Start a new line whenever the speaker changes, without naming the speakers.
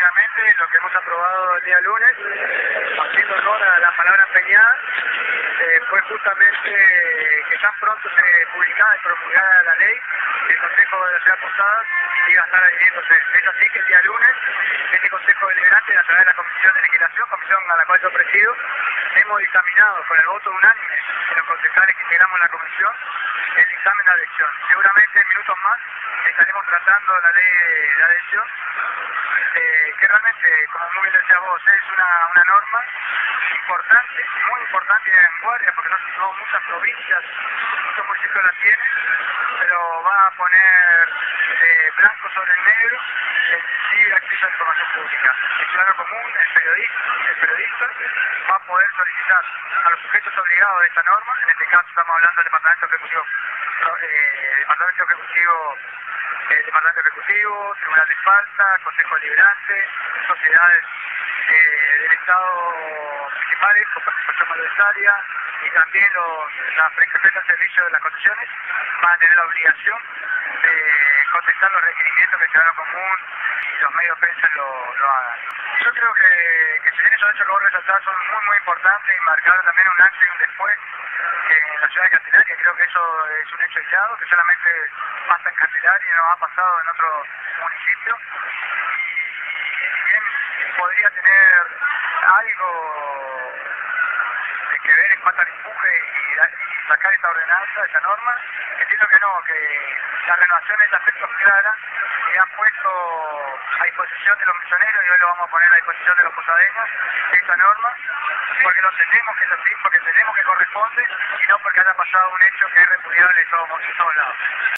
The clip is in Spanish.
rápidamente lo que hemos aprobado el día lunes, haciendo honor a la palabra empeñada, fue justamente que tan pronto se publicara y promulgara la ley, el Consejo de la Ciudad Posada iba a estar adhiriéndose. Es así que el día lunes, este Consejo Deliberante, a través de la Comisión de Legislación, comisión a la cual yo presido, hemos dictaminado con el voto unánime de los concejales que integramos la comisión el dictamen de adhesión. Seguramente en minutos más estaremos tratando la ley de adhesión, que realmente, como muy bien decías vos, es una norma importante, muy importante y de vanguardia, porque no muchas provincias, muchos municipios la tienen, pero va a poner blanco sobre el negro el libre acceso a la información pública. El ciudadano común, el periodista va a poder solicitar a los sujetos obligados de esta norma, en este caso estamos hablando del Departamento Ejecutivo, Tribunal de Falta, Consejo Deliberante, sociedades del Estado principales, con participación mayoritaria, y también las empresas de servicio de las condiciones van a tener la obligación de contestar los requerimientos que el ciudadano común y los medios de prensa lo hagan. Yo creo que si bien esos hechos que vos resaltás son muy importantes y marcaron también un antes y un después en la ciudad de Candelaria. Creo que eso es un hecho aislado, que solamente pasa en Candelaria y no ha pasado en otro municipio. Y si bien podría tener algo que ver en cuanto al empuje y sacar esta ordenanza, esta norma, entiendo que no, que la renovación es de aspectos clara y han puesto a disposición de los misioneros, y hoy lo vamos a poner a disposición de los posadeños, esta norma, porque lo entendemos que es así, porque entendemos que corresponde, y no porque haya pasado un hecho que es repudiable en todos lados.